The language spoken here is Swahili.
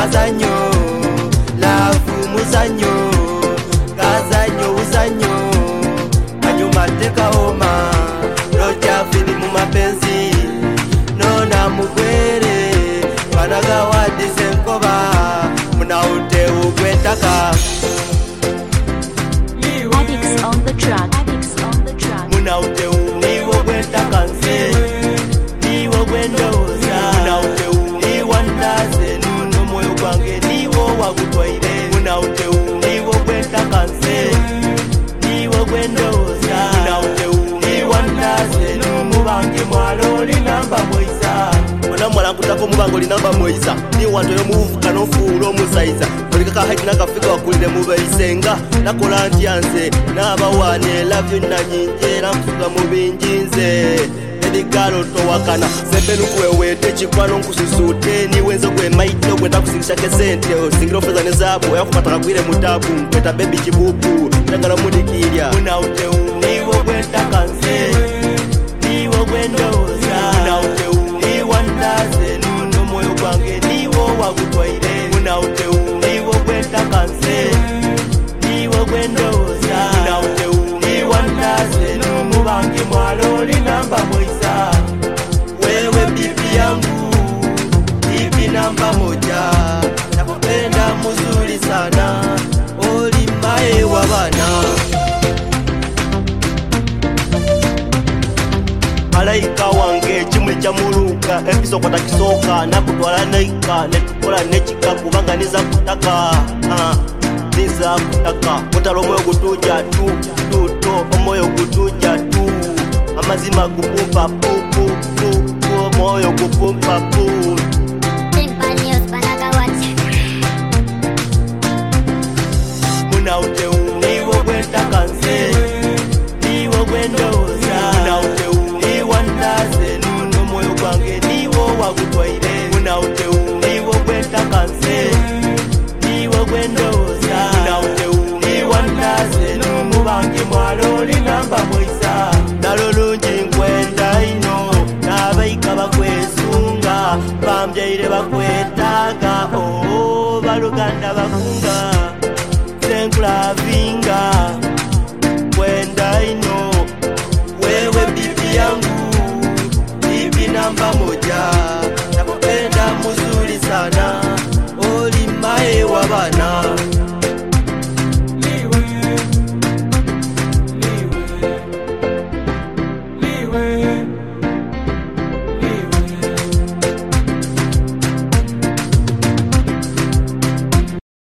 kazanyo lavu muzanyo kazanyo uzanyo anyuma teka homa roja fili mu mapenzi nona mugwere banaga wadize nkoba munaute ugwetaka Addicts on the track. Addicts on the track. munaute niwo gwetaka nse niwo gwendoza munaute niwandaze nuno moyo gwange niwo wagutwaire munaute niwo gwetaka nse niwo gwendoza munaute niwandaze numubange mwalo linamba moisa mwana kutako mubango linamba moisa ni wanto yo muvuka no fulo musaiza kolika ka haiti nakafika wakulire mubaisenga nakola ntyanze nabawane love you nanyinjera mfuga mubinjinze edigalo to wakana sebelu kwewe techikwano nkususute ni wenzo kwe maito kwenda kusingisha kesente singiro feza nezabu yakupata kwire mutabu kweta baby kibubu ndagala mudikirya munaute niwo kwenda kanse niwo kwendoza munaute niwandaze nuno moyo gwange niwo wagutwaire munaute niwo kwenda kanse niwo kwendoza munaute niwandaze numubange mwalo linamba moisa wewe bibi yangu bibi namba moja nakupenda mzuri sana oli mae wa bana malaika wange chimwe cha muluka episo kwa takisoka na kutwala naika netukola nechika kubanganiza kutaka niza kutaka mutalo moyo gutuja tu moyo gutuja tu amazima gupumpa pu moyo gupumpa pu munaute niwo gwenda kanse niwo gwendoza munaute niwandaze nuno moyo gwange niwo wagutwaire munaute niwo gwenda kanse niwo gwendoza munaute niwandaze numubange mwalo linamba moisa nalolungi nkwenda ino nabaika bakwesunga bambyaire bakwetaga baluganda bakunga senkulavinga kwenda ino wewe bibi yangu bibi namba moja